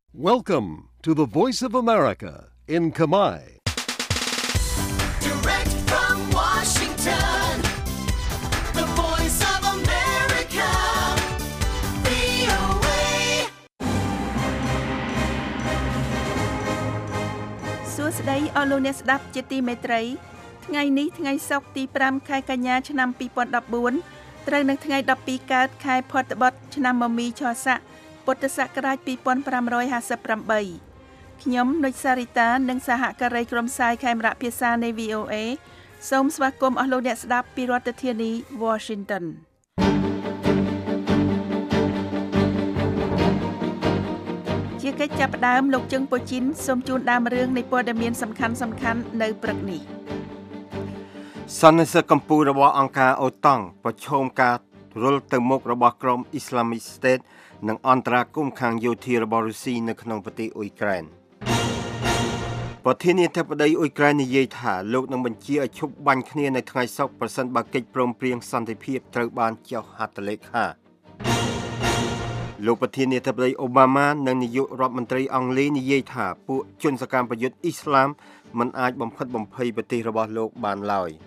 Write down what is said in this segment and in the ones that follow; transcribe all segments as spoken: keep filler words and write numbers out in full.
Welcome to the Voice of America in Khmer. Direct from Washington, the Voice of America, វី អូ เอសួស្តីអស់លោកអ្នកស្ដាប់ជាទីមេត្រីថ្ងៃនេះថ្ងៃសុក្រទីប្រាំខែកញ្ញាឆ្នាំពីរពាន់ដប់បួនត្រូវនឹងថ្ងៃដប់ពីរកើតខែផុតបុត្រឆ្នាំមមីឆស័កពុទ្ធសករាជពីរពាន់ប្រាំរយហាសិបប្រាំបីខ្ញុំនុចសារីតានិងសហការីក្រុមផ្សាយខេមរៈភាសានៃ វី អូ เอ សូមស្វាគមន៍អស់លោកអ្នកស្ដាប់ពីរដ្ឋធានី Washington ជាកិច្ចចាប់ផ្ដើមលោកជឹងពូជីនសូមជូនដើមរឿងនៃព័ត៌មានសំខាន់សំខាន់នៅព្រឹកនេះសន្និសីទកម្ពុជារបស់អង្គការអូតង់ប្រឈមការរុលទៅមុខរបស់ក្រុម Islamic State និងអន្តរាគមន៍ខាងយោធារបស់រុស្ស៊ីនៅក្នុងប្រទេសអ៊ុយក្រែនប្រធានាធិបតីអ៊ុយក្រែននិយាយថាលោកនឹងបញ្ជាឲ្យឈប់បាញ់គ្នានៅថ្ងៃសុក្រប្រសិនបើកិច្ចព្រមព្រៀងសន្តិភាពត្រូវបានចុះហត្ថលេខាលោកប្រធានាធិបតីអូបាម៉ានិងនាយករដ្ឋមន្ត្រីអង់គ្លេសនិយាយថាពួកជនសកម្មប្រយុទ្ធអ៊ីស្លាមមិនអាចបំផិតបំភ័យប្រទេសរបស់លោកបានឡើយ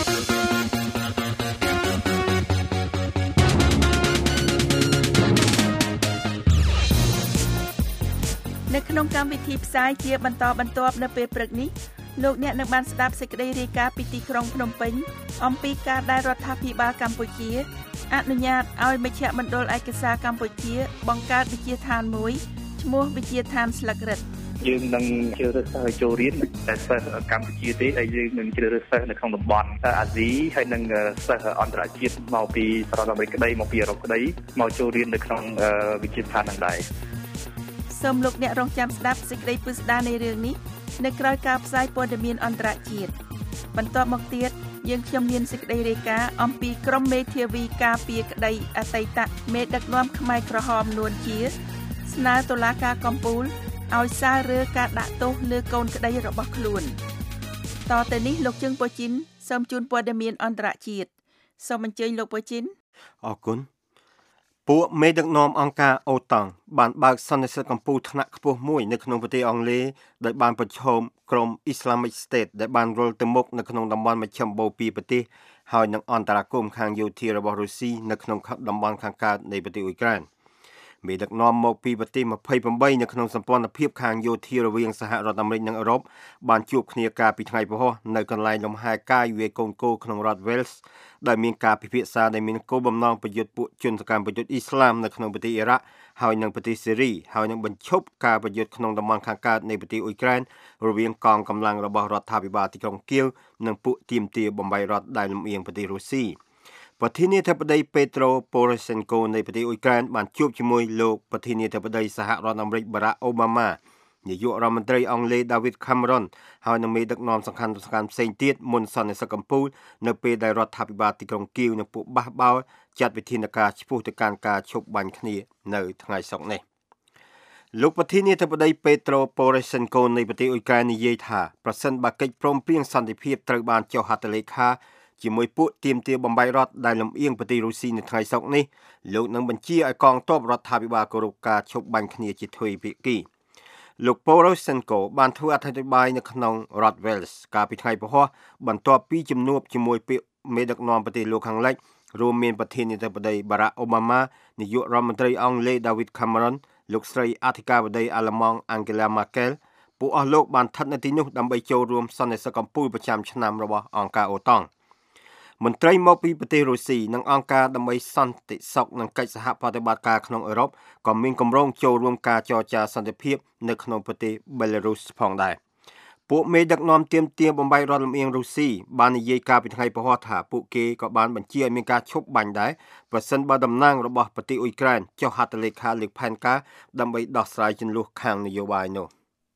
នៅក្នុងកម្មវិធីផ្សាយជាបន្តបន្ទាប់នៅពេលព្រឹកនេះលោកអ្នកនឹងបានស្ដាប់សេចក្តីរាយការណ៍ពីទីក្រុងភ្នំពេញអំពីការដែលរដ្ឋាភិបាលកម្ពុជាអនុញ្ញាតឲ្យមជ្ឈមណ្ឌលឯកសារកម្ពុជាបង្កើតវិទ្យាឋានមួយឈ្មោះវិទ្យាឋានស្លឹករឹតយើងនឹងជ្រើសរើសសិស្សចូលរៀនតែសិស្សកម្ពុជាទេហើយយើងនឹងជ្រើសរើសសិស្សនៅក្នុងតំបន់អាស៊ីហើយនឹងសិស្សអន្តរជាតិមកពីសហរដ្ឋអាមេរិកក្តីមកពីអឺរ៉ុបក្តីមកចូលរៀននៅក្នុងវិទ្យាឋានហ្នឹងដែរសូមលោកអ្នករងចាំស្ដាប់សេចក្តីពិស្ដារនៃរឿងនេះនៅក្រៅការផ្សាយព័ត៌មានអន្តរជាតិបន្ទាប់មកទៀតយើងខ្ញុំមានសេចក្តីរាយការណ៍អំពីក្រុមមេធាវីការពារក្តីអតីតមេដឹកនាំខ្មែរក្រហមនួនជាស្នើតុលាការកំពូលឲ្យសាររើការដាក់ទោសលើកូនក្តីរបស់ខ្លួនតទៅនេះលោកជឹងពូជីនសូមជូនព័ត៌មានអន្តរជាតិសូមអញ្ជើញលោកពូជីនអរគុណពួកមេដឹកនាំអង្គការអូតង់បានបើកសន្និសីទកម្ពុជាថ្នាក់ខ្ពស់មួយនៅក្នុងប្រទេសអង់គ្លេសដោយបានប្រឈមក្រុម Islamic State ដែលបានរុលទៅមុខនៅក្នុងតំបន់មជ្ឈមបូព៌ាប្រទេសហើយនឹងអន្តរាគមន៍ខាងយោធារបស់រុស្ស៊ីនៅក្នុងតំបន់ខាងកើតនៃប្រទេសអ៊ុយក្រែនមេដឹកនាំមកពីប្រទេសម្ភៃប្រាំបីនៅក្នុងសម្ព័ន្ធភាពខាងយោធារវាងសហរដ្ឋអាមេរិកនិងអឺរ៉ុបបានជួបគ្នាកាលពីថ្ងៃពហុនៅកន្លែងលំហែកាយវាយកូនគោក្នុងរដ្ឋ Wales ដែលមានការពិភាក្សាដែលមានគោលបំណងប្រយុទ្ធពួកជនសកម្មប្រយុទ្ធអ៊ីស្លាមនៅក្នុងប្រទេសអ៊ីរ៉ាក់ហើយនិងប្រទេសសេរីហើយនឹងបញ្ឈប់ការប្រយុទ្ធក្នុងតំបន់ខាងកើតនៃប្រទេសអ៊ុយក្រែនរវាងកងកម្លាំងរបស់រដ្ឋាភិបាលទីក្រុងគៀវនិងពួកទាមទារបំបីរដ្ឋដែលលំអៀងប្រទេសរុស្ស៊ីប្រធានាធិបតីពេត្រូប៉ូរ៉េសេនកូនៃប្រទេសអ៊ុយក្រែនបានជួបជាមួយលោកប្រធានាធិបតីសហរដ្ឋអាមេរិកបារ៉ាក់អូបាម៉ានាយករដ្ឋមន្ត្រីអង់គ្លេស David Cameron ហើយនិងមេដឹកនាំសំខាន់ៗផ្សេងទៀតមុនសន្និសីទកម្ពុជានៅពេលដែលរដ្ឋាភិបាលទីក្រុងគៀវនិងពួកបះបោរចាត់វិធានការឆ្ពោះទៅកាន់ការឈប់បាញ់គ្នានៅថ្ងៃសុក្រនេះលោកប្រធានាធិបតីពេត្រូប៉ូរ៉េសេនកូនៃប្រទេសអ៊ុយក្រែននិយាយថាប្រសិនបើកិច្ចព្រមព្រៀងសន្តិភាពត្រូវបានចុះហត្ថលេខាជាមួយពួកទាមទារបំបីរដ្ឋដែលលំអៀងប្រទេសរុស្ស៊ីនៅថ្ងៃសុក្រនេះលោកនឹងបញ្ជាឲ្យកងទ័ពរដ្ឋាភិបាលគោរពការឈប់បាញ់គ្នាជាទ្វេភាគីលោក Poroshenko បានធ្វើអធិប្បាយនៅក្នុងរដ្ឋ Wales កាលពីថ្ងៃពហុបន្ទាប់ពីជំនួបជាមួយពាក្យមេដឹកនាំប្រទេសលោកខាងលិចរួមមានប្រធានាធិបតី Barack Obama នាយករដ្ឋមន្ត្រីអង់គ្លេស David Cameron លោកស្រីអធិការបតីអាល្លឺម៉ង់ Angela Merkel ពួកអស់លោកបានស្ថិតនៅទីនោះដើម្បីចូលរួមសន្និសីទកម្ពុជាប្រចាំឆ្នាំរបស់អង្គការអូតង់មន្ត្រីមកពីប្រទេសរុស្ស៊ីនិងអង្គការដើម្បីសន្តិសុខនិងកិច្ចសហប្រតិបត្តិការក្នុងអឺរ៉ុបក៏មានគម្រោងចូលរួមការចរចាសន្តិភាពនៅក្នុងប្រទេសបេឡារុសផងដែរពួកមេដឹកនាំទាមទារបំបីរដ្ឋលំអៀងរុស្ស៊ីបាននិយាយកាលពីថ្ងៃពហុថាពួកគេក៏បានបញ្ជាឲ្យមានការឈប់បាញ់ដែរប្រសិនបើតំណាងរបស់ប្រទេសអ៊ុយក្រែនចុះហត្ថលេខាលើផែនការដើម្បីដោះស្រាយជម្លោះខាងនយោបាយនោះ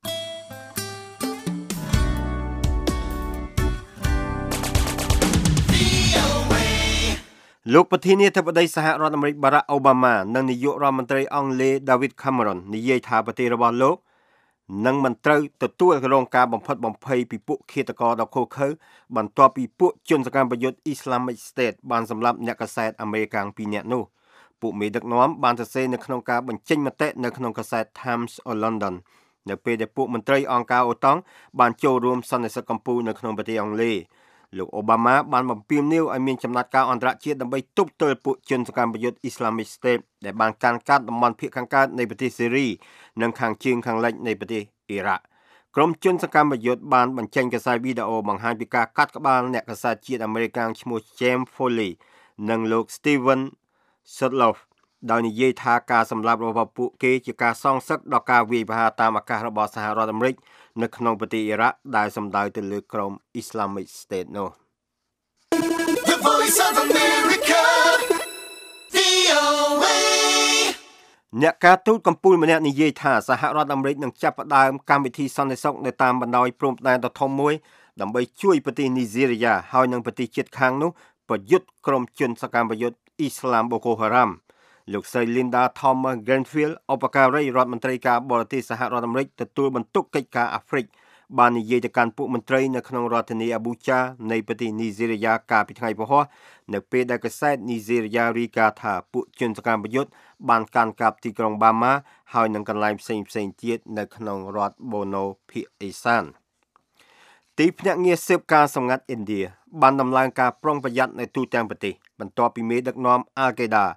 លោកប្រធានាធិបតីសហរដ្ឋអាមេរិកបារ៉ាក់អូបាម៉ានិងនាយករដ្ឋមន្ត្រីអង់គ្លេស David Cameron និយាយថាប្រទេសរបស់លោកនឹងមិនត្រូវទទួលរងការបំផិតបំភ័យពីពួកឃាតករដ៏ឃោរឃៅបន្ទាប់ពីពួកជនសកម្មប្រយុទ្ធ Islamic State បានសម្លាប់អ្នកកាសែតអាមេរិកពីរនាក់នោះពួកមេដឹកនាំបានសរសេរនៅក្នុងការបញ្ចេញមតិនៅក្នុងកាសែត Times of London នៅពេលដែលពួកមន្ត្រីអង្គការអូតង់បានចូលរួមសន្និសីទកម្ពុជានៅក្នុងប្រទេសអង់គ្លេសលោកអូបាម៉ាបានបំពេញនាវឲ្យមានចំណាត់ការអន្តរជាតិដើម្បីទប់ទល់ពួកជនសកម្មយុទ្ធ Islamic State ដែលបានកាន់កាប់តំបន់ភាគខាងកើតនៃប្រទេសសេរីនិងខាងជើងខាងលិចនៃប្រទេសអ៊ីរ៉ាក់ក្រុមជនសកម្មយុទ្ធបានបញ្ចេញកាសែតវីដេអូបង្ហាញពីការកាត់ក្បាលអ្នកកាសែតជាតិអាមេរិកឈ្មោះ James Foley និងលោក Steven Sudloff ដោយនិយាយថាការសម្លាប់របស់ពួកគេជាការសងសឹកដល់ការវាយប្រហារតាមអាកាសរបស់សហរដ្ឋអាមេរិកនៅក្នុងប្រទេសអ៊ីរ៉ាក់ដែលសំដៅទៅលើក្រុម Islamic State នោះ The Voice of America, វី អូ เอអ្នកការទូតកម្ពុជាម្នាក់និយាយថាសហរដ្ឋអាមេរិកនឹងចាប់ផ្ដើមកម្មវិធីសន្តិសុខនៅតាមបណ្ដោយព្រំដែនដ៏ធំមួយដើម្បីជួយប្រទេសនីហ្សេរីយ៉ាហើយនិងប្រទេសជិតខាងនោះប្រយុទ្ធក្រុមជនសកម្មយុទ្ធអ៊ីស្លាមបូកូហារ៉ាំលោកស្រី Linda Thomas Greenfield ឧបការីរដ្ឋមន្ត្រីការបរទេសសហរដ្ឋអាមេរិកទទួលបន្ទុកកិច្ចការអាហ្វ្រិកបាននិយាយទៅកាន់ពួកមន្ត្រីនៅក្នុងរដ្ឋធានីអាប៊ូចានៃប្រទេសនីហ្សេរីយ៉ាកាលពីថ្ងៃពហុនៅពេលដែលកាសែតនីហ្សេរីយ៉ារាយការណ៍ថាពួកជនសកម្មយុទ្ធបានកាន់កាប់ទីក្រុងបាម៉ាហើយនិងកន្លែងផ្សេងៗទៀតនៅក្នុងរដ្ឋបូណូភាគឦសានទីភ្នាក់ងារស៊ើបការសម្ងាត់ឥណ្ឌាបានដំឡើងការប្រុងប្រយ័ត្ននៅទូទាំងប្រទេសបន្ទាប់ពីមេដឹកនាំ Al-Qaeda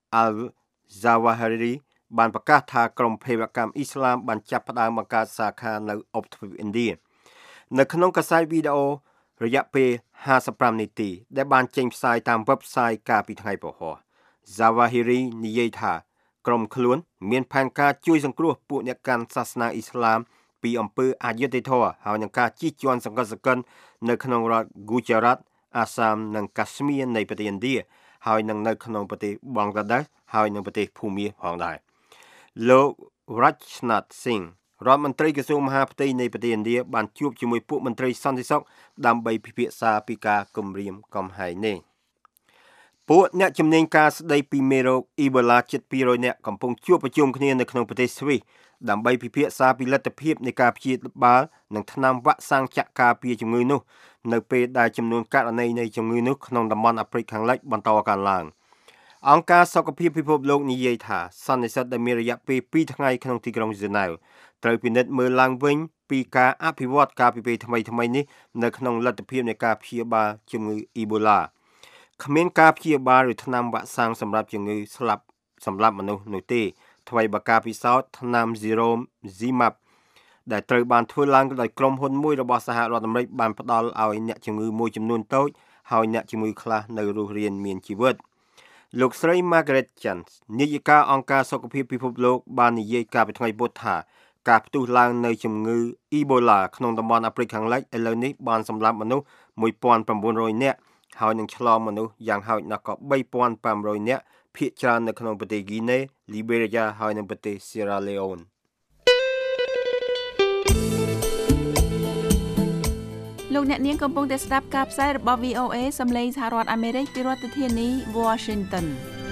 Al-Zawahiri បានប្រកាសថាក្រុមភេរវកម្មអ៊ីស្លាមបានចាប់ផ្ដើមបង្កើតសាខានៅអុបទ្វីបឥណ្ឌានៅក្នុងកាសែតវីដេអូរយៈពេលហាសិបប្រាំនាទីដែលបានចេញផ្សាយតាម website កាលពីថ្ងៃពហុ Zawahiri និយាយថាក្រុមខ្លួនមានផែនការជួយសង្គ្រោះពួកអ្នកកាន់សាសនាអ៊ីស្លាមពីអំពើអយុត្តិធម៌ហើយនឹងការជិះជាន់សង្កត់សង្កិននៅក្នុងរដ្ឋ Gujarat, Assam និង Kashmir នៃប្រទេសឥណ្ឌាហើយនឹងនៅក្នុងប្រទេស Bangladesh ហើយនឹងប្រទេសភូមាផងដែរលោក Rajnath Singh រដ្ឋមន្ត្រីក្រសួងមហាផ្ទៃនៃប្រទេសឥណ្ឌាបានជួបជាមួយពួកមន្ត្រីសន្តិសុខដើម្បីពិភាក្សាពីការគំរាមកំហែងនេះពួកអ្នកជំនាញការស្ដីពីមេរោគអ៊ីបូឡាជិតពីររយនាក់កំពុងជួបប្រជុំគ្នានៅក្នុងប្រទេសស្វីសដើម្បីពិភាក្សាពីលទ្ធភាពនៃការព្យាបាលនិងថ្នាំវ៉ាក់សាំងចាក់ការពារជំងឺនោះនៅពេលដែលចំនួនករណីនៃជំងឺនោះក្នុងតំបន់អាហ្វ្រិកខាងលិចបន្តកើនឡើងអង្គការសុខភាពពិភពលោកនិយាយថាសន្និសីទដែលមានរយៈពេលពីរថ្ងៃក្នុងទីក្រុងហ្សឺណែវត្រូវពិនិត្យមើលឡើងវិញពីការអភិវឌ្ឍការពិភាក្សាថ្មីថ្មីនេះនៅក្នុងលទ្ធភាពនៃការព្យាបាលជំងឺអ៊ីបូឡាគ្មានការព្យាបាលឬថ្នាំវ៉ាក់សាំងសម្រាប់ជំងឺស្លាប់សម្រាប់មនុស្សនោះទេថ្មីបើការពិសោធន៍ថ្នាំ Ziromzimab ដែលត្រូវបានធ្វើឡើងដោយក្រុមហ៊ុនមួយរបស់សហរដ្ឋអាមេរិកបានផ្ដល់ឲ្យអ្នកជំងឺមួយចំនួនតូចហើយអ្នកជំងឺខ្លះនៅរស់រានមានជីវិតលោកស្រី Margaret Chan នាយិកាអង្គការសុខភាពពិភពលោកបាននិយាយកាលពីថ្ងៃពុធថាការផ្ទុះឡើងនៃជំងឺអ៊ីបូឡាក្នុងតំបន់អាហ្វ្រិកខាងលិចឥឡូវនេះបានសម្លាប់មនុស្សមួយពាន់ប្រាំបួនរយនាក់ហើយនឹងឆ្លងមនុស្សយ៉ាងហោចណាស់ក៏បីពាន់ប្រាំរយនាក់ភាគច្រើននៅក្នុងប្រទេសហ្គីណេ Liberia ហើយនិងប្រទេស Sierra Leone លោកអ្នកនាងកំពុងតែស្ដាប់ការផ្សាយរបស់ វី អូ เอ សំឡេងសហរដ្ឋអាមេរិកពីរដ្ឋធានី Washington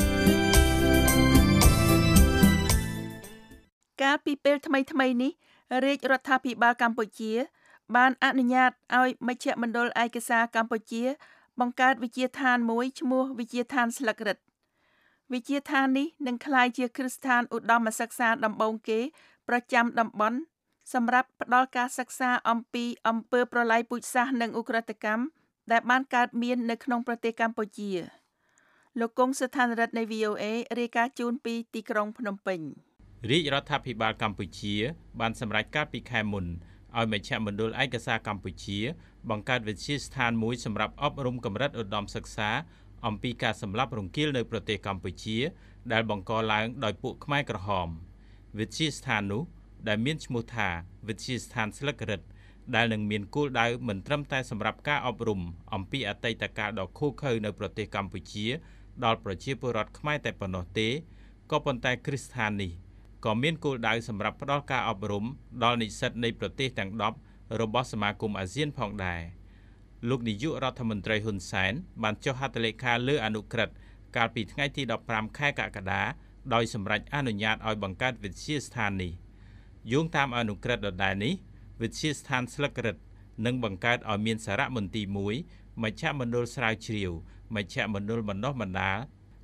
កាលពីពេលថ្មីៗនេះរាជរដ្ឋាភិបាលកម្ពុជាបានអនុញ្ញាតឲ្យមជ្ឈមណ្ឌលឯកសារកម្ពុជាបង្កើតវិទ្យាដ្ឋានមួយឈ្មោះវិទ្យាដ្ឋានស្លឹករឹតវិទ្យាដ្ឋាននេះនឹងក្លាយជាគ្រឹះស្ថានឧត្តមសិក្សាដំបូងគេប្រចាំតំបន់សម្រាប់ផ្ដល់ការសិក្សាអំពីអំពើប្រល័យពូជសាសន៍និងឧក្រិដ្ឋកម្មដែលបានកើតមាននៅក្នុងប្រទេសកម្ពុជាលោកកុងស្ថានរដ្ឋនៃ វី អូ เอ រាយការណ៍ជូនពីទីក្រុងភ្នំពេញរាជរដ្ឋាភិបាលកម្ពុជាបានសម្រេចកាលពីខែមុនឲ្យមជ្ឈមណ្ឌលឯកសារកម្ពុជាបង្កើតវិទ្យាស្ថានមួយសម្រាប់អប់រំកម្រិតឧត្តមសិក្សាអំពីការសម្លាប់រង្គាលនៅប្រទេសកម្ពុជាដែលបង្កឡើងដោយពួកខ្មែរក្រហមវិទ្យាស្ថាននោះដែលមានឈ្មោះថាវិទ្យាស្ថានស្លឹករឹតដែលនឹងមានគោលដៅមិនត្រឹមតែសម្រាប់ការអប់រំអំពីអតីតកាលដ៏ឃោរឃៅនៅប្រទេសកម្ពុជាដល់ប្រជាពលរដ្ឋខ្មែរតែប៉ុណ្ណោះទេក៏ប៉ុន្តែគ្រឹះស្ថាននេះក៏មានគោលដៅសម្រាប់ផ្ដល់ការអប់រំដល់និស្សិតនៃប្រទេសទាំងដប់របស់សមាគមអាស៊ានផងដែរលោកនាយករដ្ឋមន្ត្រីហ៊ុនសែនបានចុះហត្ថលេខាលើអនុក្រឹត្យកាលពីថ្ងៃទីដប់ប្រាំខែកក្កដាដោយសម្រេចអនុញ្ញាតឲ្យបង្កើតវិទ្យាស្ថាននេះយោងតាមអនុក្រឹត្យដដែលនេះវិទ្យាស្ថានស្លឹករឹតនឹងបង្កើតឲ្យមានសារមន្ទីរមួយមជ្ឈមណ្ឌលស្រាវជ្រាវមជ្ឈមណ្ឌលបណ្ដុះបណ្ដាល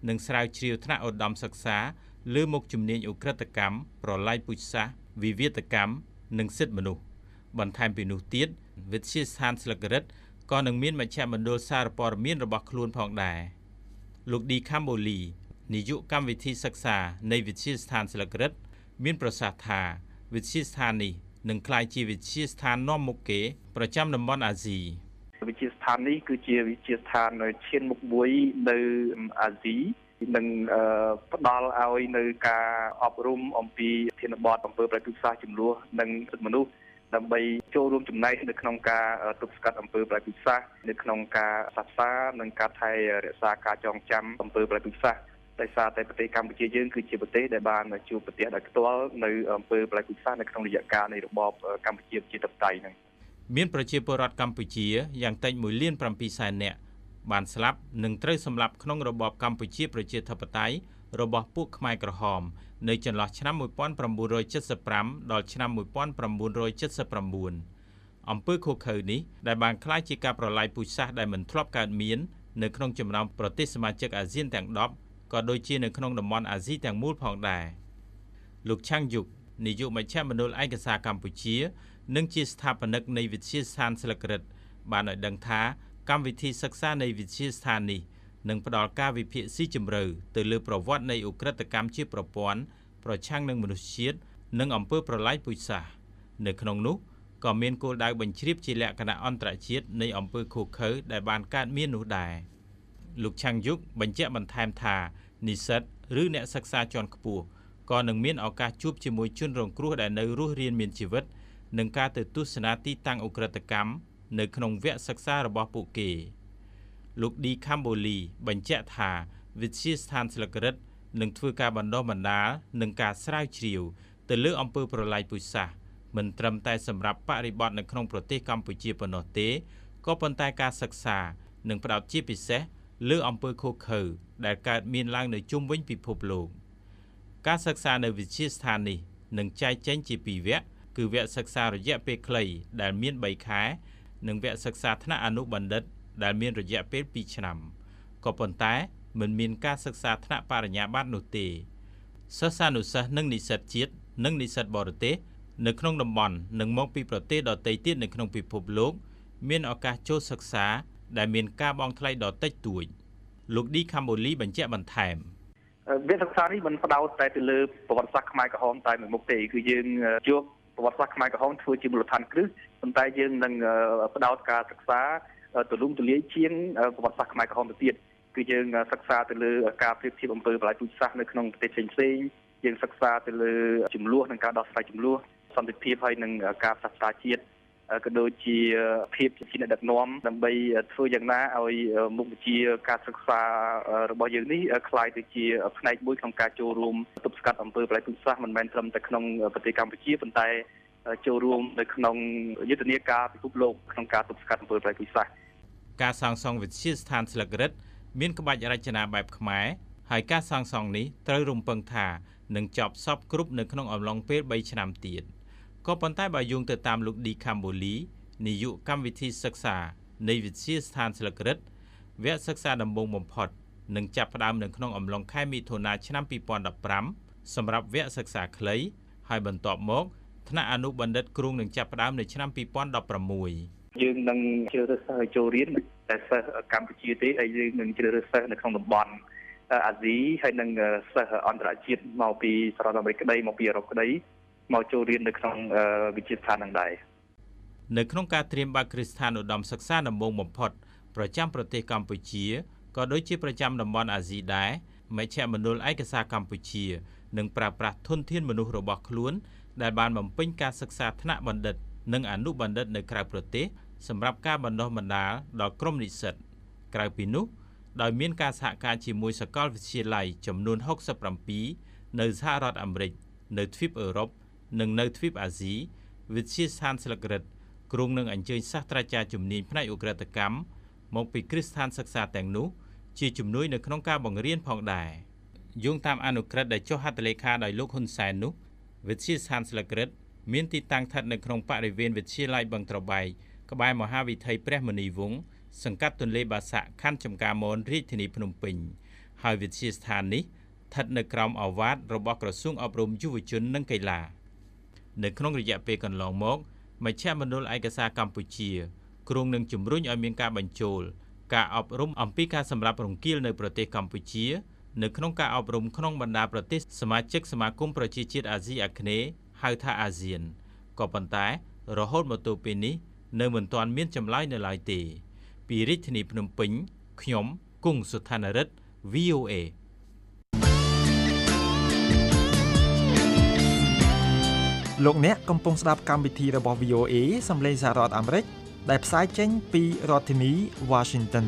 និងស្រាវជ្រាវថ្នាក់ឧត្តមសិក្សាលើមុខជំនាញឧក្រិដ្ឋកម្មប្រល័យពូជសាសន៍វិវាទកម្មនិងសិទ្ធិមនុស្សបន្ថែមពីនោះទៀតវិទ្យាស្ថានស្លឹករឹតក៏នឹងមានមជ្ឈមណ្ឌលសារព័ត៌មានរបស់ខ្លួនផងដែរលោកឌីខាំបូលីនាយកកម្មវិធីសិក្សានៃវិទ្យាស្ថានស្លឹករឹតមានប្រសាសន៍ថាវិទ្យាស្ថាននេះនឹងក្លាយជាវិទ្យាស្ថាននាំមុខគេប្រចាំតំបន់អាស៊ីវិទ្យាស្ថាននេះគឺជាវិទ្យាស្ថានឈានមុខមួយនៅអាស៊ីនឹងផ្ដល់ឲ្យនៅការអប់រំអំពីធានបទអំពើប្រល័យពូជសាសន៍ចំនួននិងសិទ្ធិមនុស្សដើម្បីចូលរួមចំណែកនៅក្នុងការទប់ស្កាត់អំពើប្រល័យពូជសាសន៍នៅក្នុងការផ្សះផ្សានិងការថែរក្សាការចងចាំអំពើប្រល័យពូជសាសន៍ដោយសារតែប្រទេសកម្ពុជាយើងគឺជាប្រទេសដែលបានជួបប្រទះដោយផ្ទាល់នៅអំពើប្រល័យពូជសាសន៍នៅក្នុងរយៈកាលនៃរបបកម្ពុជាប្រជាធិបតេយ្យហ្នឹងមានប្រជាពលរដ្ឋកម្ពុជាយ៉ាងតិចមួយលានប្រាំពីរសែននាក់បានស្លាប់និងត្រូវសម្លាប់ក្នុងរបបកម្ពុជាប្រជាធិបតេយ្យរបស់ពួកខ្មែរក្រហមនៅចន្លោះឆ្នាំmột nghìn chín trăm bảy mươi lămដល់ឆ្នាំmột nghìn chín trăm bảy mươi chínអំពើឃោរឃៅនេះដែលបានក្លាយជាការប្រល័យពូជសាសន៍ដែលមិនធ្លាប់កើតមាននៅក្នុងចំណោមប្រទេសសមាជិកអាស៊ានទាំងដប់ក៏ដូចជានៅក្នុងតំបន់អាស៊ីទាំងមូលផងដែរលោកឆាំងយុកនាយកមជ្ឈមណ្ឌលឯកសារកម្ពុជានិងជាស្ថាបនិកនៃវិទ្យាស្ថានស្លឹករឹតបានឲ្យដឹងថាកម្មវិធីសិក្សានៃវិទ្យាស្ថាននេះនឹងផ្ដល់ការវិភាគស៊ីជម្រៅទៅលើប្រវត្តិនៃឧក្រិដ្ឋកម្មជាប្រព័ន្ធប្រឆាំងនឹងមនុស្សជាតិនិងអំពើប្រល័យពូជសាសន៍នៅក្នុងនោះក៏មានគោលដៅបញ្ជ្រាបជាលក្ខណៈអន្តរជាតិនៃអំពើឃោរឃៅដែលបានកើតមាននោះដែរលោកឆាំងយុកបញ្ជាក់បន្ថែមថានិស្សិតឬអ្នកសិក្សាជាន់ខ្ពស់ក៏នឹងមានឱកាសជួបជាមួយជនរងគ្រោះដែលនៅរស់រានមានជីវិតនឹងការទៅទស្សនាទីតាំងឧក្រិដ្ឋកម្មនៅក្នុងវគ្គសិក្សារបស់ពួកគេលោកឌីខាំបូលីបញ្ជាក់ថាវិទ្យាស្ថានស្លឹករឹតនឹងធ្វើការបណ្ដុះបណ្ដាលនិងការស្រាវជ្រាវទៅលើអំពើប្រល័យពូជសាសន៍មិនត្រឹមតែសម្រាប់បរិបទនៅក្នុងប្រទេសកម្ពុជាប៉ុណ្ណោះទេក៏ប៉ុន្តែការសិក្សានឹងផ្ដោតជាពិសេសលើអំពើឃោរឃៅដែលកើតមានឡើងនៅជុំវិញពិភពលោកការសិក្សានៅវិទ្យាស្ថាននេះនឹងចែកចេញជាពីរវគ្គគឺវគ្គសិក្សារយៈពេលខ្លីដែលមានបីខែនិងវគ្គសិក្សាថ្នាក់អនុបណ្ឌិតដែលមានរយៈពេលពីរឆ្នាំក៏ប៉ុន្តែមិនមានការសិក្សាថ្នាក់បរិញ្ញាបត្រនោះទេសិស្សានុសិស្សនិងនិស្សិតជាតិនិងនិស្សិតបរទេសនៅក្នុងតំបន់និងមកពីប្រទេសដទៃទៀតនៅក្នុងពិភពលោកមានឱកាសចូលសិក្សាដែលមានការបង់ថ្លៃដ៏តិចតួចលោកឌីខាំបូលីបញ្ជាក់បន្ថែមវគ្គសិក្សានេះមិនផ្ដោតតែទៅលើប្រវត្តិសាស្ត្រខ្មែរក្រហមតែមួយមុខទេគឺយើងយកប្រវត្តិសាស្ត្រខ្មែរក្រហមធ្វើជាមូលដ្ឋានគ្រឹះប៉ុន្តែយើងនឹងផ្ដោតការសិក្សាទូលំទូលាយជាងប្រវត្តិសាស្ត្រខ្មែរក្រហមទៅទៀតគឺយើងសិក្សាទៅលើការប្រៀបធៀបអំពើប្រល័យពូជសាសន៍នៅក្នុងប្រទេសផ្សេងៗយើងសិក្សាទៅលើចំនួននិងការដោះស្រាយចំនួនសន្តិភាពហើយនិងការផ្សះផ្សាជាតិក៏ដូចជាភាពជាអ្នកដឹកនាំដើម្បីធ្វើយ៉ាងណាឲ្យមុខវិជ្ជាការសិក្សារបស់យើងនេះคล้ายទៅជាផ្នែកមួយក្នុងការចូលរួមទប់ស្កាត់អំពើប្រល័យពូជសាសន៍មិនមែនត្រឹមតែក្នុងប្រទេសកម្ពុជាប៉ុន្តែចូលរួមនៅក្នុងយុទ្ធនាការពិភពលោកក្នុងការទប់ស្កាត់អំពើប្រល័យពូជសាសន៍ការសាងសង់វិទ្យាស្ថានស្លឹករឹតមានក្បាច់រចនាបែបខ្មែរហើយការសាងសង់នេះត្រូវរំពឹងថានឹងចប់សពគ្រប់នៅក្នុងអំឡុងពេលបីឆ្នាំទៀតក៏ប៉ុន្តែបើយោងទៅតាមលោកឌីខាំបូលីនាយកកម្មវិធីសិក្សានៃវិទ្យាស្ថានស្លឹករឹតវគ្គសិក្សាដំបូងបំផុតនឹងចាប់ផ្ដើមនៅក្នុងអំឡុងខែមិថុនាឆ្នាំពីរពាន់ដប់ប្រាំសម្រាប់វគ្គសិក្សាខ្លីហើយបន្ទាប់មកថ្នាក់អនុបណ្ឌិតគ្រូនឹងចាប់ផ្ដើមនៅឆ្នាំពីរពាន់ដប់ប្រាំមួយយើងនឹងជ្រើសរើសសិស្សចូលរៀនតែសិស្សកម្ពុជាទេហើយយើងនឹងជ្រើសរើសសិស្សនៅក្នុងតំបន់អាស៊ីហើយនឹងសិស្សអន្តរជាតិមកពីសហរដ្ឋអាមេរិកក្តីមកពីអឺរ៉ុបក្តីមកចូលរៀននៅក្នុងវិទ្យាស្ថាននឹងដែរនៅក្នុងការត្រៀមបើកគ្រឹះស្ថានឧត្តមសិក្សាដំបូងបំផុតប្រចាំប្រទេសកម្ពុជាក៏ដូចជាប្រចាំតំបន់អាស៊ីដែរមជ្ឈមណ្ឌលឯកសារកម្ពុជានឹងប្រើប្រាស់ធនធានមនុស្សរបស់ខ្លួនដែលបានបំពេញការសិក្សាថ្នាក់បណ្ឌិតនិងអនុបណ្ឌិតនៅក្រៅប្រទេសសម្រាប់ការបណ្ដុះបណ្ដាលដល់ក្រុមនិស្សិតក្រៅពីនោះដោយមានការសហការជាមួយសាកលវិទ្យាល័យចំនួនហុកសិបប្រាំនៅសហរដ្ឋអាមេរិកនៅទ្វីបអឺរ៉ុបនិងនៅទ្វីបអាស៊ីវិទ្យាស្ថានស្លឹករឹតគ្រោងនឹងអញ្ជើញសាស្ត្រាចារ្យជំនាញផ្នែកឧក្រិដ្ឋកម្មមកពីគ្រឹះស្ថានសិក្សាទាំងនោះជាជំនួយនៅក្នុងការបង្រៀនផងដែរយោងតាមអនុក្រឹត្យដែលចុះហត្ថលេខាដោយលោកហ៊ុនសែននោះវិទ្យាស្ថានស្លឹករឹតមានទីតាំងស្ថិតនៅក្នុងបរិវេណវិទ្យាល័យបឹងត្របែកក្បែរមហាវិថីព្រះមុនីវង្សសង្កាត់ទន្លេបាសាក់ខណ្ឌចំការមនរាជធានីភ្នំពេញហើយវិទ្យាស្ថាននេះស្ថិតនៅក្រោមឱវាទរបស់ក្រសួងអប់រំយុវជននិងកីឡានៅក្នុងរយៈពេលកន្លងមកមជ្ឈមណ្ឌលឯកសារកម្ពុជាគ្រោងនឹងជំរុញឲ្យមានការបញ្ចូលការអប់រំអំពីការសម្លាប់រង្គាលនៅប្រទេសកម្ពុជានៅក្នុងការអប់រំក្នុងបណ្ដាប្រទេសសមាជិកសមាគមប្រជាជាតិអាស៊ីអាគ្នេយ៍ហៅថាអាស៊ានក៏ប៉ុន្តែរហូតមកទល់ពេលនេះនៅមិនទាន់មានចម្លើយនៅឡើយទេពីរាជធានីភ្នំពេញខ្ញុំគង់សុថានរិទ្ធ វី អូ เอលោកអ្នកកំពុងស្ដាប់កម្មវិធីរបស់ វី អូ เอ សំឡេងសហរដ្ឋអាមេរិកដែលផ្សាយចេញពីរដ្ឋធានី Washington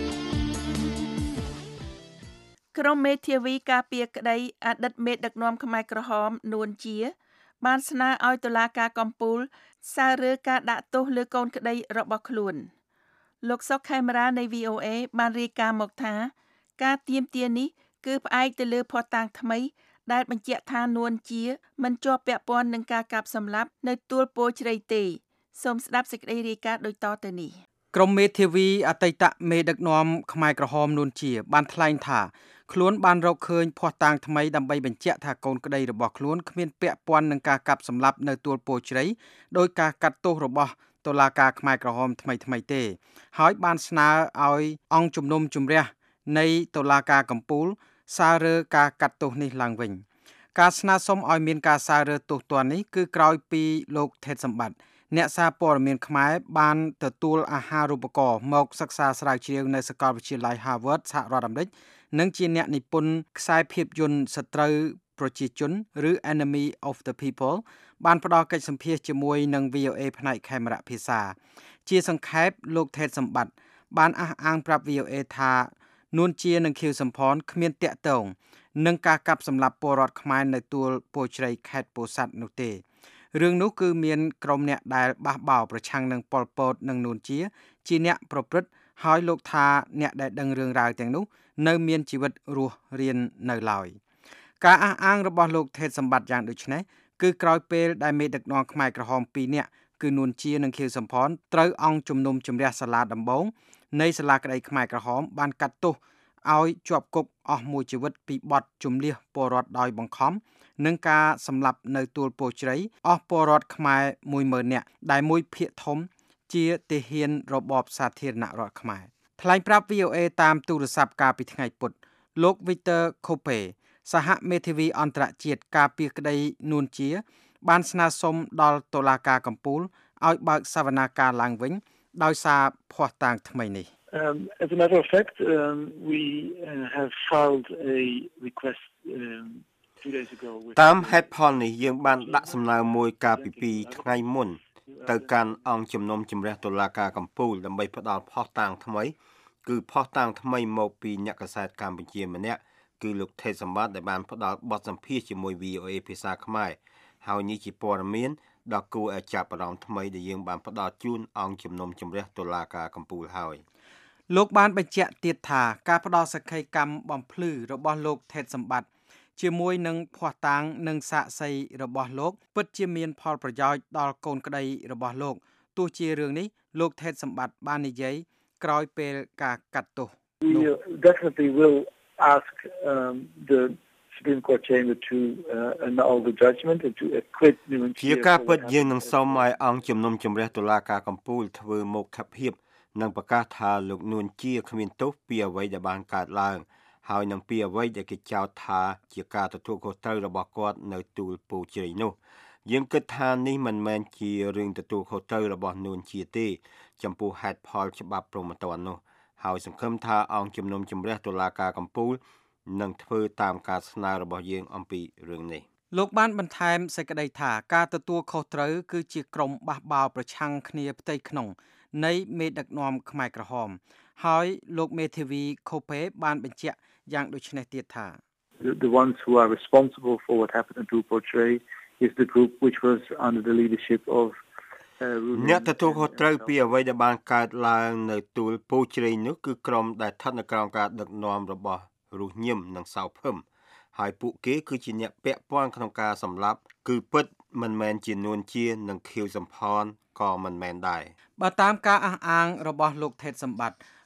ក្រុមមេធាវីការពារក្តីអតីតមេដឹកនាំខ្មែរក្រហមនួនជាបានស្នើឲ្យតុលាការកំពូលសើរើការដាក់ទោសលើកូនក្តីរបស់ខ្លួនលោកសុកខេមរានៃ វី អូ เอ បានរាយការណ៍មកថាការទាមទារនេះគឺផ្អែកទៅលើភស្តុតាងថ្មីដែលបញ្ជាក់ថានួនជាមិនជាប់ពាក់ព័ន្ធនឹងការកាប់សម្លាប់នៅទួលពោជ្រៃទេសូមស្ដាប់សេចក្តីរាយការណ៍ដូចតទៅនេះក្រុមមេធាវីអតីតមេដឹកនាំខ្មែរក្រហមនួនជាបានថ្លែងថាខ្លួនបានរកឃើញភស្តុតាងថ្មីដើម្បីបញ្ជាក់ថាកូនក្តីរបស់ខ្លួនគ្មានពាក់ព័ន្ធនឹងការកាប់សម្លាប់នៅទួលពោជ្រៃដោយការកាត់ទោសរបស់តុលាការខ្មែរក្រហមថ្មីថ្មីទេហើយបានស្នើឲ្យអង្គជំនុំជម្រះនៃតុលាការកំពូលសើរើការកាត់ទោសនេះឡើងវិញការស្នើសុំឲ្យមានការសើរើទោសទណ្ឌនេះគឺក្រោយពីលោកថេតសម្បត្តិអ្នកសារព័ត៌មានខ្មែរបានទទួលអាហារូបករណ៍មកសិក្សាស្រាវជ្រាវនៅសាកលវិទ្យាល័យ Harvard សហរដ្ឋអាមេរិកនិងជាអ្នកនិពន្ធខ្សែភាពយន្តសត្រូវប្រជាជនឬ Enemy of the People បានផ្ដល់កិច្ចសម្ភាសន៍ជាមួយនឹង វី អូ เอ ផ្នែកខេមរៈភាសាជាសង្ខេបលោកថេតសម្បត្តិបានអះអាងប្រាប់ វី អូ เอ ថានួនជានឹងខៀវសំផនគ្មានតាក់ទងនឹងការកាប់សម្លាប់ពលរដ្ឋខ្មែរនៅទួលពោជ្រៃខេត្តពោធិ៍សាត់នោះទេរឿងនោះគឺមានក្រុមអ្នកដែលបះបោរប្រឆាំងនឹងប៉ុលពតនិងនួនជាជាអ្នកប្រព្រឹត្តហើយលោកថាអ្នកដែលដឹងរឿងរ៉ាវទាំងនោះនៅមានជីវិតរស់រាននៅឡើយការអះអាងរបស់លោកថេតសម្បត្តិយ៉ាងដូចនេះគឺក្រោយពេលដែលមេដឹកនាំខ្មែរក្រហមពីរនាក់គឺនួនជានិងខៀវសំផនត្រូវអង្គជំនុំជម្រះសាលាដំបងនៃសាលាក្តីខ្មែរក្រហមបានកាត់ទោសឲ្យជាប់គុកអស់មួយជីវិតពីបទជំនះពលរដ្ឋដោយបង្ខំនិងការសម្លាប់នៅទួលពោជ្រៃអស់ពលរដ្ឋខ្មែរ មួយម៉ឺន នាក់ដែលមួយភាគធំជាទាហានរបបសាធារណរដ្ឋខ្មែរថ្លែងប្រាប់ វី អូ เอ តាមទូរស័ព្ទកាលពីថ្ងៃពុធលោក Victor Kope សហមេធាវីអន្តរជាតិការពារក្តីនួនជាបានស្នើសុំដល់តុលាការកំពូលឲ្យបើកសវនាការឡើងវិញដោយសារភស្តុតាងថ្មីនេះ Um, as a matter of fact, um, we uh, have filed a request um, two days ago. តាមហេតុផលនេះយើងបានដាក់សំណើមួយកាលពីពីរថ្ងៃមុនទៅកាន់អង្គជំនុំជម្រះតុលាការកំពូលដើម្បីផ្ដល់ភស្តុតាងថ្មីគឺភស្តុតាងថ្មីមកពីអ្នកកាសែតកម្ពុជាម្នាក់គឺលោកថេតសម្បត្តិដែលបានផ្ដល់បទសម្ភាសន៍ជាមួយ វី អូ เอ ភាសាខ្មែរហើយនេះជាព័ត៌មានដ៏គួរឲ្យចាប់អារម្មណ៍ថ្មីដែលយើងបានផ្ដល់ជូនអង្គជំនុំជម្រះតុលាការកំពូលហើយលោកបានបញ្ជាក់ទៀតថាការផ្ដល់សក្ខីកម្មបំភ្លឺរបស់លោកថេតសម្បត្តិជាមួយនឹងភស្តុតាងនិងសាក្សីរបស់លោកពិតជាមានផលប្រយោជន៍ដល់កូនក្តីរបស់លោកទោះជារឿងនេះលោកថេតសម្បត្តិបាននិយាយក្រោយពេលការកាត់ទោស We definitely will ask um, the Supreme Court chamber to uh, annul the judgment and to acquit Nguyen Chia ជាការពិតយើងនឹងសូមឲ្យអង្គជំនុំជម្រះតុលាការកំពូលធ្វើមុខភាពនិងប្រកាសថាលោកនួនជាគ្មានទោសពីអ្វីដែលបានកើតឡើងហើយនឹងពីអ្វីដែលគេចោទថាជាការទទួលខុសត្រូវរបស់គាត់នៅទួលពោជ្រៃនោះយើងគិតថានេះមិនមែនជារឿងទទួលខុសត្រូវរបស់នួនជាទេចំពោះហេតុផលច្បាប់ព្រហ្មទណ្ឌនោះហើយសង្ឃឹមថាអង្គជំនុំជម្រះតុលាការកំពូលនឹងធ្វើតាមការស្នើរបស់យើងអំពីរឿងនេះលោកបានបន្ថែមសេចក្តីថាការទទួលខុសត្រូវគឺជាក្រុមបះបោរប្រឆាំងគ្នាផ្ទៃក្នុងនៃមេដឹកនាំខ្មែរក្រហមហើយលោកមេធាវីខូពេបានបញ្ជាក់យ៉ាងដូចនេះទៀតថា The, the ones who are responsible for what happened in Tupo Tray is the group which was under the leadership of អ្នកទទួលខុសត្រូវពីអ្វីដែលបានកើតឡើងនៅទួលពោជ្រៃនោះគឺក្រុមដែលស្ថិតនៅក្រោមការដឹកនាំរបស់រុះញឹមនិងសៅភឹមហើយពួកគេគឺជាអ្នកពាក់ព័ន្ធក្នុងការសម្លាប់គឺពិតមិនមែនជានួនជានិងខៀវសំផនក៏មិនមែនដែរបើតាមការអះអាងរបស់លោកថេតសម្បត្តិ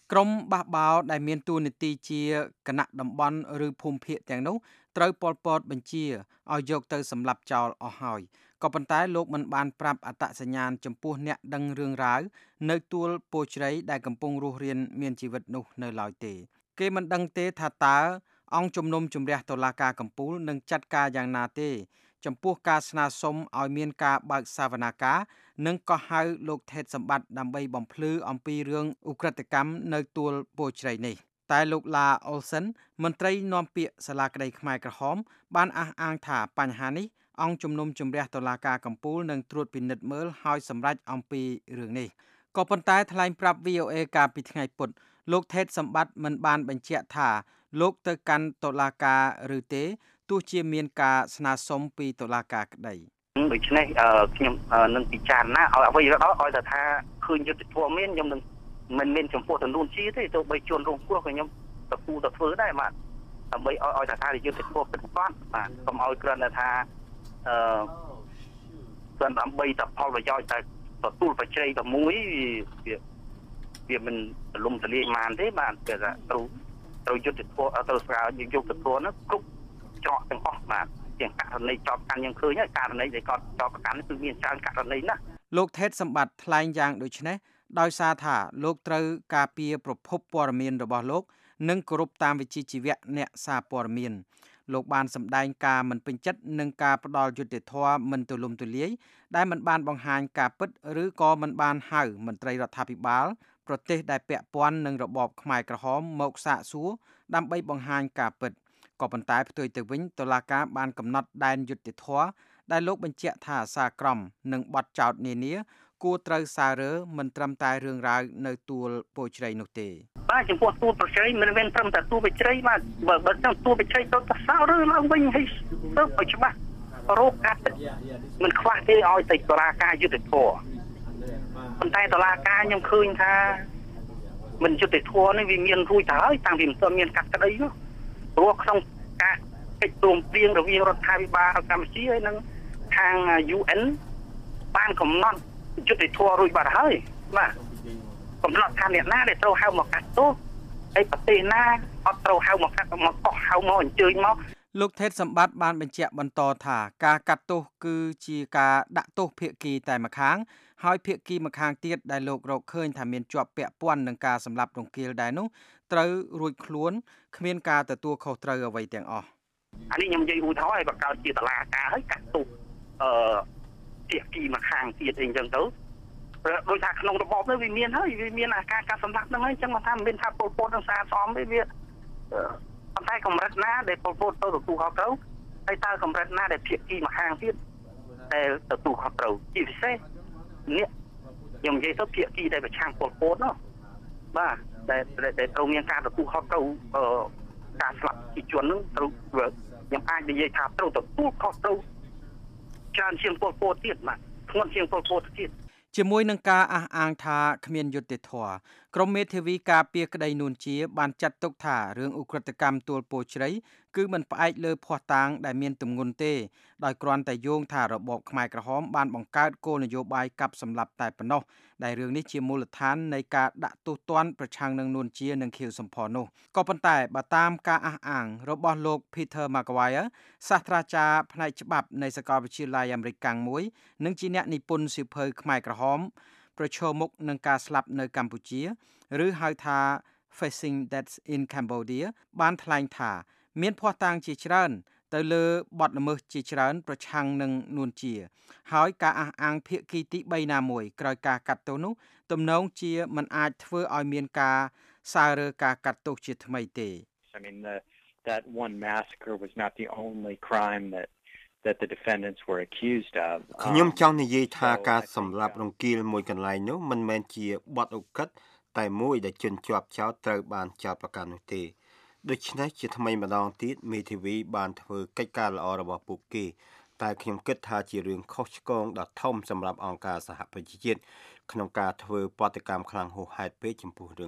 ក្រុមបះបោរដែលមានតួនាទីជាគណៈតំបន់ឬភូមិភាគទាំងនោះត្រូវប៉ុលពតបញ្ជាឲ្យយកទៅសម្លាប់ចោលអស់ហើយក៏ប៉ុន្តែលោកមិនបានប្រាប់អត្តសញ្ញាណចំពោះអ្នកដឹងរឿងរ៉ាវនៅទួលពោជ្រៃដែលកំពុងរស់រានមានជីវិតនោះនៅឡើយទេគេមិនដឹងទេថាតើអង្គជំនុំជម្រះតុលាការកំពូលនឹងចាត់ការយ៉ាងណាទេចំពោះការស្នើសុំឲ្យមានការបើកសវនាការនិងក៏ហៅលោកថេតសម្បត្តិដើម្បីបំភ្លឺអំពីរឿងឧក្រិដ្ឋកម្មនៅទួលពោជ្រៃនេះតែលោកឡាអូលសិនមន្ត្រីនាំពាក្យសាលាក្តីខ្មែរក្រហមបានអះអាងថាបញ្ហានេះអង្គជំនុំជម្រះតុលាការកំពូលនឹងត្រួតពិនិត្យមើលហើយសម្រេចអំពីរឿងនេះក៏ប៉ុន្តែថ្លែងប្រាប់ វី អូ អេ កាលពីថ្ងៃពុធលោកថេតសម្បត្តិមិនបានបញ្ជាក់ថាលោកទៅកាន់តុលាការឬទេទោះជាមានការស្នើសុំពីតុលាការក្តីដូច្នេះខ្ញុំនឹងពិចារណាឲ្យអ្វីក៏ដោយឲ្យតែថាឃើញយុត្តិធម៌មានខ្ញុំនឹងមិនមានចំពោះចំនួនជាទេទោះបីជួនរងគ្រោះក៏ខ្ញុំតពូទៅធ្វើដែរបាទដើម្បីឲ្យឲ្យតែថាយុត្តិធម៌ពិតប្រាកដបាទកុំឲ្យគ្រាន់តែថាអឺគ្រាន់ដើម្បីតែផលប្រយោជន៍តែទទួលបច្ច័យតែមួយវាវាមិនទលំទលាយបានទេបាទគេថាត្រូវត្រូវយុត្តិធម៌ត្រូវស្រាវយុត្តិធម៌នោះគ្រប់ច្រកទាំងអស់បាទទាំងករណីចោទកាន់យើងឃើញហើយករណីដែលគាត់ចោទប្រកាន់គឺមានច្រើនករណីណាលោកថេតសម្បត្តិថ្លែងយ៉ាងដូចនេះដោយសារថាលោកត្រូវការពារប្រភពព័ត៌មានរបស់លោកនិងគោរពតាមវិជ្ជាជីវៈអ្នកសារព័ត៌មានលោកបានសម្ដែងការមិនពេញចិត្តនឹងការផ្ដាល់យុត្តិធម៌មិនទូលំទូលាយដែលមិនបានបង្ហាញការពិតឬក៏មិនបានហៅមន្ត្រីរដ្ឋាភិបាលប្រទេសដែលពាក់ព័ន្ធនឹងរបបខ្មែរក្រហមមកសាកសួរដើម្បីបង្ហាញការពិតក៏ប៉ុន្តែផ្ទុយទៅវិញតុលាការបានកំណត់ដែនយុត្តិធម៌ដែលលោកបញ្ជាក់ថាសារក្រមនិងបទចោទនានាគួរត្រូវសាររើមិនត្រឹមតែរឿងរ៉ាវនៅទួលពោជ្រៃនោះទេបាទចំពោះទួលពោជ្រៃមិនមែនត្រឹមតែទួលពោជ្រៃបាទបើបើទាំងទួលពោជ្រៃទៅទៅសាររើឡើងវិញឲ្យទៅឲ្យច្បាស់រោគកាត់មិនខ្វះទេឲ្យទៅតុលាការយុត្តិធម៌ប៉ុន្តែតុលាការខ្ញុំឃើញថាមិនយុត្តិធម៌នេះវាមានរួចទៅហើយតាំងពីមិនទាន់មានកាត់ក្តីនោះព្រោះក្នុងការកិច្ចព្រមព្រៀងរវាងរដ្ឋាភិបាលកម្ពុជាហើយនិងខាង យូ អេន បានកំណត់យុត្តិធម៌រួចបាត់ហើយបាទកំណត់ថាអ្នកណាដែលត្រូវហៅមកកាត់ទោសហើយប្រទេសណាអត់ត្រូវហៅមកកាត់មកកោះហៅមកអញ្ជើញមកលោកថេតសម្បត្តិបានបញ្ជាក់បន្តថាការកាត់ទោសគឺជាការដាក់ទោសភាគីតែម្ខាងហើយភាគីម្ខាងទៀតដែលលោករកឃើញថាមានជាប់ពាក់ព័ន្ធនឹងការសម្លាប់រង្គាលដែរនោះត្រូវរួចខ្លួនគ្មានការទទួលខុសត្រូវអ្វីទាំងអស់អានេះខ្ញុំនិយាយឧទាហរណ៍ឲ្យបង្កើតជាតឡាការឲ្យកាត់ទោសអឺភាគីម្ខាងទៀតអីចឹងទៅដោយថាក្នុងរបបនេះវាមានហើយវាមានអាការកាត់សម្លាប់ហ្នឹងហើយអញ្ចឹងមកថាមិនមែនថាពលពតនឹងសារសមទេវាប៉ុន្តែកម្រិតណាដែលពលពតទៅទទួលខុសត្រូវហើយតើកម្រិតណាដែលភាគីម្ខាងទៀតដែលទទួលខុសត្រូវជាពិសេសនេះខ្ញុំនិយាយទៅភាគីដែលប្រឆាំងពលពតនោះបាទដែលដែលត្រូវមានការទទួលខុសត្រូវអឺការស្លាប់ជីជននឹងត្រូវខ្ញុំអាចនិយាយថាត្រូវទទួលខុសត្រូវច្រើនជាងពលពតទៀតបាទធ្ងន់ជាងពលពតទៀតជាមួយនឹងការអះអាងថាគ្មានយុត្តិធម៌ក្រមមេធាវីការពារក្តីនួនជាបានចាត់ទុកថារឿងឧក្រិដ្ឋកម្មទួលពោជ្រៃគឺមិនផ្អែកលើភស្តុតាងដែលមានទម្ងន់ទេដោយគ្រាន់តែយោងថារបបខ្មែរក្រហមបានបង្កើតគោលនយោបាយកាប់សម្លាប់តែប៉ុណ្ណោះដែលរឿងនេះជាមូលដ្ឋាននៃការដាក់ទោសទណ្ឌប្រឆាំងនឹងនួនជានិងខៀវសំផននោះក៏ប៉ុន្តែបើតាមការអះអាងរបស់លោក Peter Maguire សាស្ត្រាចារ្យផ្នែកច្បាប់នៃសាកលវិទ្យាល័យអាមេរិកកាំងមួយនិងជាអ្នកនិពន្ធសៀវភៅខ្មែរក្រហមប្រឈមមុខនឹងការស្លាប់នៅកម្ពុជាឬហៅថា Facing Death in Cambodia បានថ្លែងថាមានភស្តុតាងជាច្រើនទៅលើបទល្មើសជាច្រើនប្រឆាំងនឹងនួនជាហើយការអះអាងភាគីទី3ណាមួយក្រោយការកាត់ទោសនោះទំនងជាមិនអាចធ្វើឲ្យមានការសាររើការកាត់ទោសជាថ្មីទេ I mean the, that one massacre was not the only crime that that the defendants were accused of ខ្ញុំចង់និយាយថាការសម្លាប់រង្គាលមួយកន្លែងនោះមិនមែនជាបទឧក្រិដ្ឋតែមួយដែលជនជាប់ចោទត្រូវបានចោទប្រកាន់នោះទេដូច្នេះជាថ្មីម្ដងទៀតមេធាវីបានធ្វើកិច្ចការល្អរបស់ពួកគេតែខ្ញុំគិតថាជារឿងខុសឆ្គងដ៏ធំសម្រាប់អង្គការសហប្រជាជាតិក្នុងការធ្វើប្រតិកម្មខ្លាំងហួសហេតុពេកចំពោះរឿងនេះត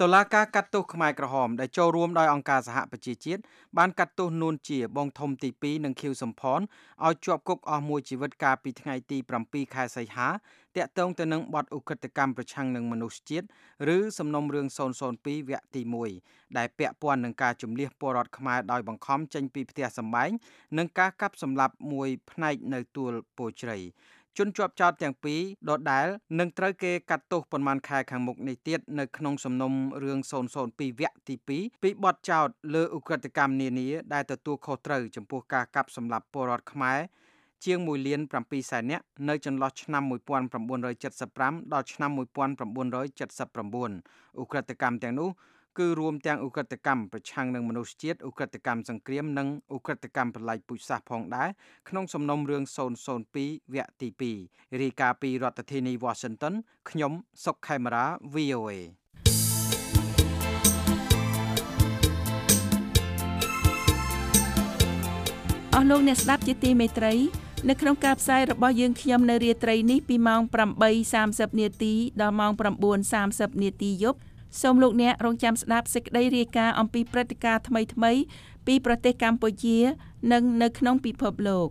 តុលាការកាត់ទោសខ្មែរក្រហមដែលចូលរួមដោយអង្គការសហប្រជាជាតិបានកាត់ទោសនួនជាបងធំទីពីរនិងខៀវសំផនឲ្យជាប់គុកអស់មួយជីវិតកាលពីថ្ងៃទី7ខែសីហាតាក់ទងទៅនឹងបទឧក្រិដ្ឋកម្មប្រឆាំងនឹងមនុស្សជាតិឬសំណុំរឿងศูนย์ศูนย์ពីរវគ្គទីមួយដែលពាក់ព័ន្ធនឹងការជំនះពលរដ្ឋខ្មែរដោយបង្ខំចេញពីផ្ទះសម្បែងនិងការកាប់សម្លាប់មួយផ្នែកនៅទួលពោធិ៍ជ្រៃជនជាប់ចោទទាំងពីរដដែលនឹងត្រូវគេកាត់ទោសប៉ុន្មានខែខាងមុខនេះទៀតនៅក្នុងសំណុំរឿងศูนย์ศูนย์ពីរវគ្គទីពីរពីបទចោទលើឧក្រិដ្ឋកម្មនានាដែលទទួលខុសត្រូវចំពោះការកាប់សម្លាប់ពលរដ្ឋខ្មែរជាងមួយលានប្រាំពីរសែននាក់នៅចន្លោះឆ្នាំmột nghìn chín trăm bảy mươi lămដល់ឆ្នាំmột nghìn chín trăm bảy mươi chínឧក្រិដ្ឋកម្មទាំងនោះគឺរួមទាំងឧក្រិដ្ឋកម្មប្រឆាំងនឹងមនុស្សជាតិឧក្រិដ្ឋកម្មសង្គ្រាមនិងឧក្រិដ្ឋកម្មប្រល័យពូជសាសន៍ផងដែរក្នុងសំណុំរឿងศูนย์ศูนย์ពីរវគ្គទីពីររាយការណ៍ពីរដ្ឋធានី Washington ខ្ញុំសុកខេមរា វី អូ เอអស់លោកអ្នកស្ដាប់ជាទីមេត្រីនៅក្នុងការផ្សាយរបស់យើងខ្ញុំនៅរាត្រីនេះពីម៉ោងប្រាំបីសាមសិបនាទីដល់ម៉ោងប្រាំបួនសាមសិបនាទីយប់សូមលោកអ្នករងចាំស្ដាប់សេចក្តីរាយការណ៍អំពីព្រឹត្តិការណ៍ថ្មីៗពីប្រទេសកម្ពុជានិងនៅក្នុងពិភពលោក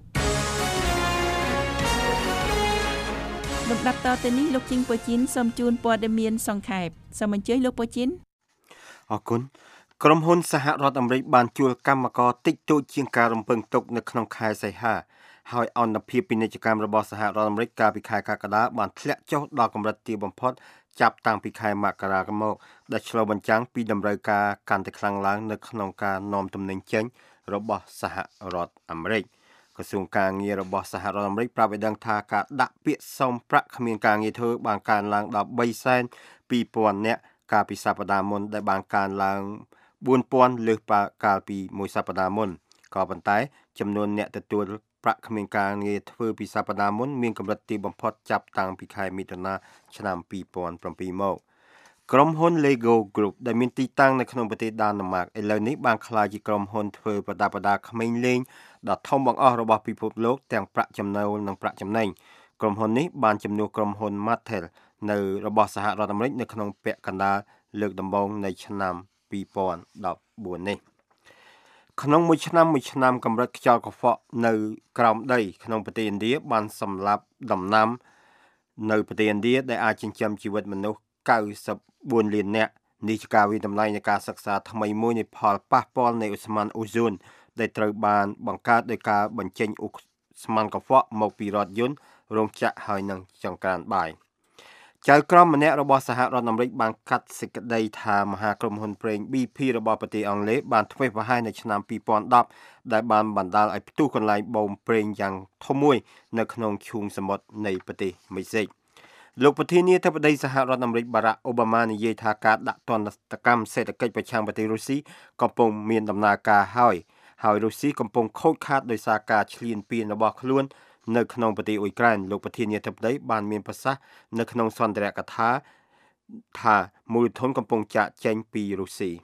លំដាប់តទៅនេះលោកជីងប៉ូជីនសូមជូនព័ត៌មានសង្ខេបសូមអញ្ជើញលោកប៉ូជីនអរគុណក្រុមហ៊ុនសហរដ្ឋអាមេរិកបានជួលកម្មករតិចតួចជាងការរំពឹងទុកនៅក្នុងខែសីហាហើយអន្តរភាពពាណិជ្ជកម្មរបស់សហរដ្ឋអាមេរិកកាលពីខែកក្កដាបានធ្លាក់ចុះដល់កម្រិតទាបបំផុតចាប់តាំងពីខែមករាមកដែលឆ្លុះបញ្ចាំងពីតម្រូវការកាន់តែខ្លាំងឡើងនៅក្នុងការនាំទំនិញចេញរបស់សហរដ្ឋអាមេរិកក្រសួងការងាររបស់សហរដ្ឋអាមេរិកប្រាប់ឲ្យដឹងថាការដាក់ពាក្យសុំប្រាក់គ្មានការងារធ្វើបានកើនឡើងដល់បីសែនពីរពាន់នាក់កាលពីសប្តាហ៍មុនដែលបានកើនឡើងបួនពាន់លើសកាលពីមួយសប្តាហ៍មុនក៏ប៉ុន្តែចំនួនអ្នកទទួលប្រាក់គ្មានការងារធ្វើពីសប្តាហ៍មុនមានកម្រិតទាបបំផុតចាប់តាំងពីខែមិថុនាឆ្នាំពីរពាន់ប្រាំពីរមកក្រុមហ៊ុន Lego Group ដែលមានទីតាំងនៅក្នុងប្រទេសដាណឺម៉ាកឥឡូវនេះបានក្លាយជាក្រុមហ៊ុនធ្វើប្រដាប់ប្រដាក្មេងលេងដ៏ធំបង្អស់របស់ពិភពលោកទាំងប្រាក់ចំណូលនិងប្រាក់ចំណេញក្រុមហ៊ុននេះបានជំនួសក្រុមហ៊ុន Mattel នៅរបស់សហរដ្ឋអាមេរិកនៅក្នុងពាក់កណ្ដាលលើកដំបូងនៃឆ្នាំពីរពាន់ដប់បួននេះក្នុងមួយឆ្នាំមួយឆ្នាំកម្រិតខ្យល់កខ្វក់នៅក្រោមដីក្នុងប្រទេសឥណ្ឌាបានសម្លាប់ដំណាំនៅប្រទេសឥណ្ឌាដែលអាចចិញ្ចឹមជីវិតមនុស្សកៅសិបបួនលាននាក់នេះជាការវិតម្លៃនៃការសិក្សាថ្មីមួយនៃផលប៉ះពាល់នៃឧស្ម័នអូโซនដែលត្រូវបានបង្កើតដោយការបញ្ចេញឧស្ម័នកខ្វក់មកពីរថយន្តរោងចក្រហើយនិងចង្ក្រានបាយចៅក្រមម្នាក់របស់សហរដ្ឋអាមេរិកបានកាត់សេចក្តីថាមហាក្រុមហ៊ុនប្រេង ប៊ី ភី របស់ប្រទេសអង់គ្លេសបានធ្វេសប្រហែសនៅឆ្នាំពីរពាន់ដប់ដែលបានបណ្ដាលឲ្យផ្ទុះកន្លែងបូមប្រេងយ៉ាងធំមួយនៅក្នុងឈូងសមុទ្រនៃប្រទេសមេហ្សិកលោកប្រធានាធិបតីសហរដ្ឋអាមេរិកបារ៉ាក់អូបាម៉ានិយាយថាការដាក់ទណ្ឌកម្មសេដ្ឋកិច្ចប្រឆាំងប្រទេសរុស្ស៊ីកំពុងមានដំណើរការហើយហើយរុស្ស៊ីកំពុងខូចខាតដោយសារការឈ្លានពានរបស់ខ្លួននៅក្នុងប្រទេសអ៊ុយក្រែនលោកប្រធានាធិបតីបានមានប្រសាសន៍នៅក្នុងសន្ទរកថាថាមូលធនកំពុងចាកចេញពីរុស្ស៊ី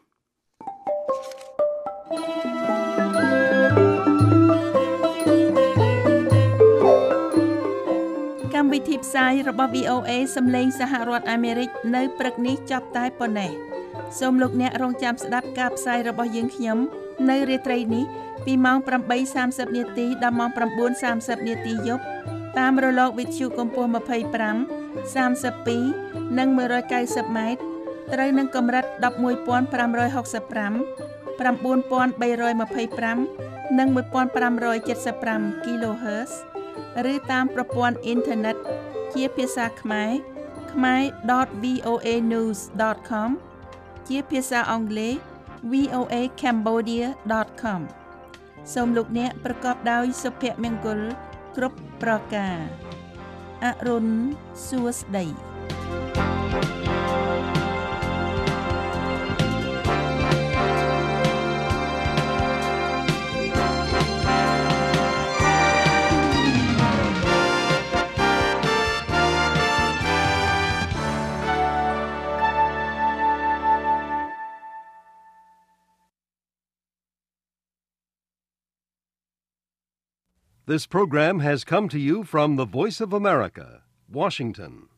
កម្មវិធីផ្សាយរបស់ វី អូ เอ សំឡេងសហរដ្ឋអាមេរិកនៅព្រឹកនេះចប់តែប៉ុណ្ណេះសូមលោកអ្នករងចាំស្ដាប់ការផ្សាយរបស់យើងខ្ញុំនៅរាត្រីនេះពីម៉ោងប្រាំបីសាមសិបនាទីដល់ម៉ោងប្រាំបួនសាមសិបនាទីយប់តាមរលកវិទ្យុកម្ពស់ម្ភៃប្រាំ សាមសិបពីរនិងមួយរយកៅសិបម៉ែត្រត្រូវនឹងកម្រិតដប់មួយពាន់ប្រាំរយហកសិបប្រាំ ប្រាំបួនពាន់បីរយម្ភៃប្រាំនិងមួយពាន់ប្រាំរយเจ็ดสิบห้า kHz ឬតាមប្រព័ន្ធអ៊ីនធឺណិតជាភាសាខ្មែរខ្មែរ ដត វី អូ เอ ញូស ដត ខម ជាភាសាអង់គ្លេស វី អូ เอ คม បូឌា ដត ខម សូមលោកអ្នកប្រកបដោយសុភមង្គលគ្រប់ប្រការអរុនសួស្តី This program has come to you from the Voice of America, Washington.